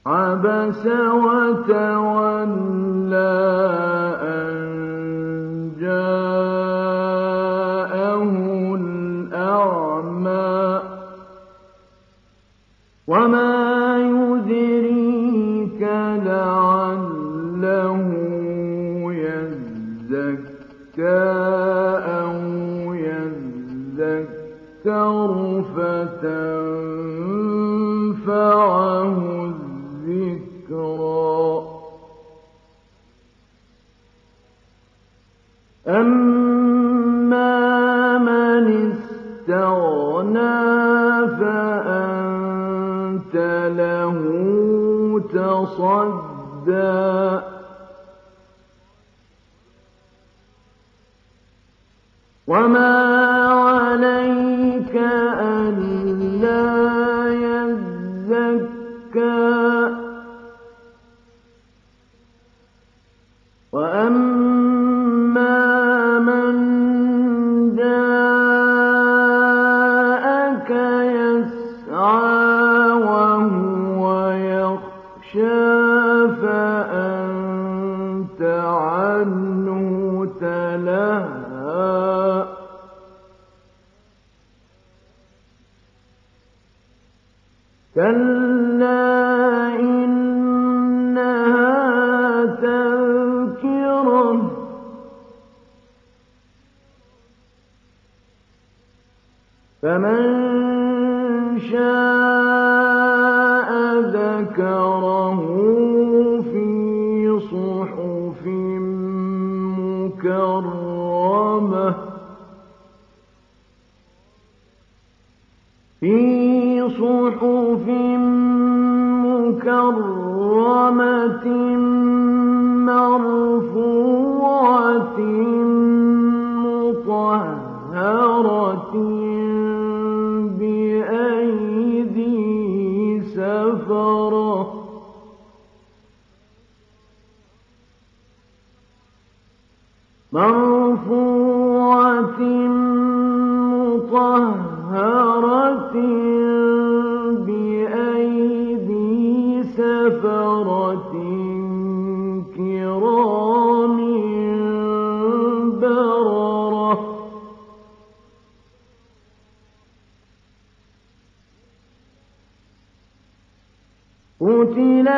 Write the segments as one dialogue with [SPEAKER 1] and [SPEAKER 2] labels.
[SPEAKER 1] عبس وتولى أن جاءه الأعمى وما يدريك لعله يزكى أو يذكر فتنفعه الذكرى أما من استغنى فأنت له تصدى وما عليك ألا يزكى وأما من جاءك يسعى وهو يخشى فأنت عنه تلهى كلا إنها تذكرة فمن شاء ذكره في صحف مكرمة مكرمة مرفوعة مطهرة بأيدي سفرة مرفوعة مطهرة بأيدي سفرة كرام بررة قتل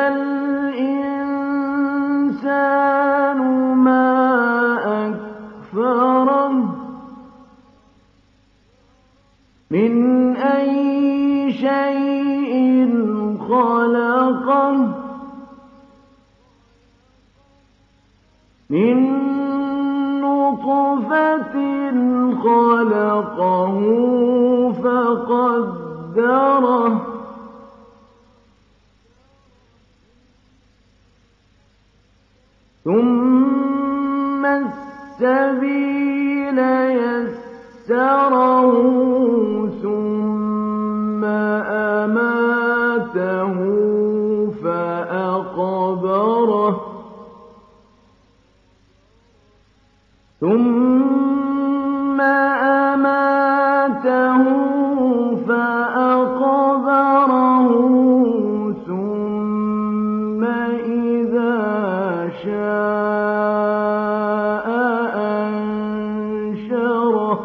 [SPEAKER 1] الإنسان ما أكفره من أي شيء خلقه من نطفة خلقه فقدره ثم السبيل يسره ثم أماته فأقبره ثم أماته فأقبره ثم إذا شاء أنشره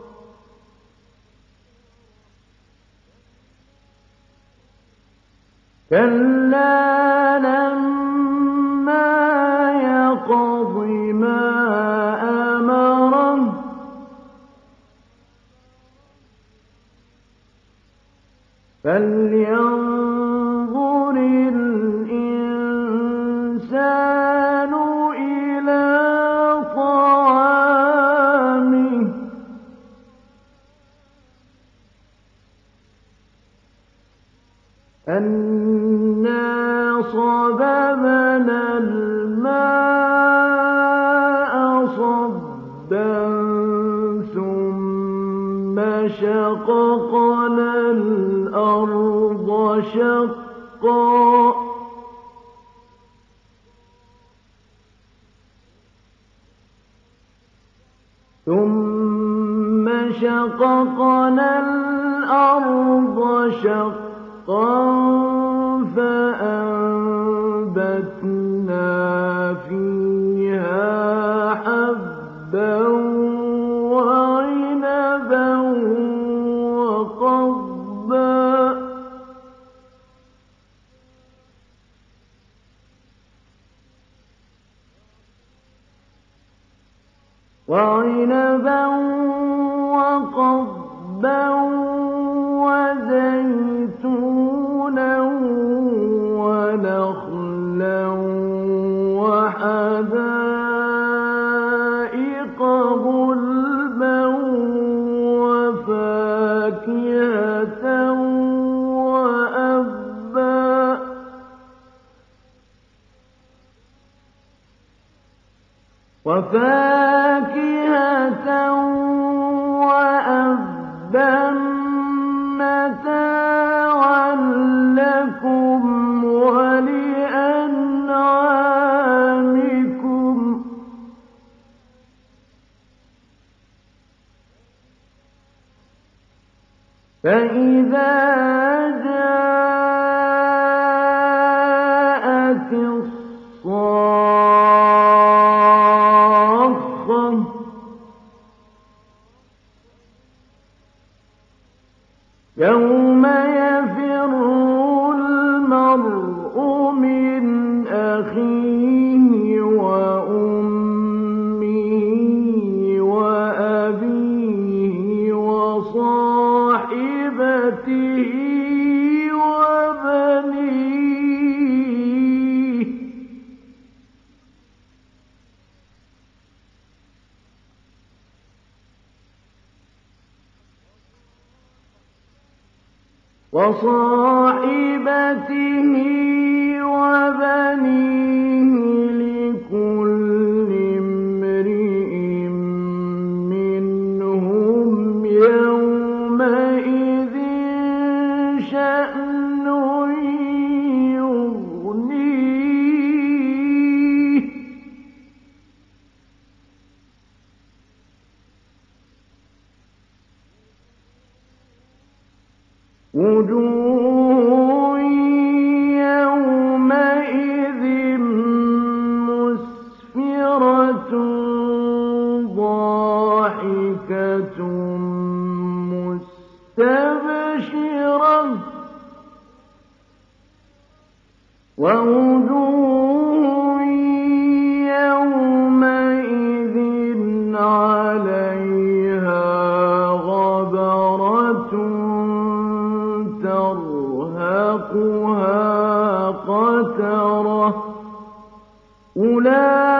[SPEAKER 1] كلا لما يقض ما أمره فلينظر الإنسان إلى طعامه أنا صببنا الماء صبا ثم شققنا الأرض شقا ثم شققنا الأرض شقا فأنبتنا وعنبا وقضبا وزيتونا ونخلا وحدائق غلبا وفاكهة وأبا متاعا لكم ولأنعامكم فإذا جاءت الصاخة يوم يفر المرء من أخيه وأمه وأبيه وصاحبته وبنيه لكل امرئ منهم يومئذ شأن يغنيه وجوه يومئذ مسفرة ضاحكة مستبشرة ووجوه يومئذ عليها غبرة ترهقها قترة أولئك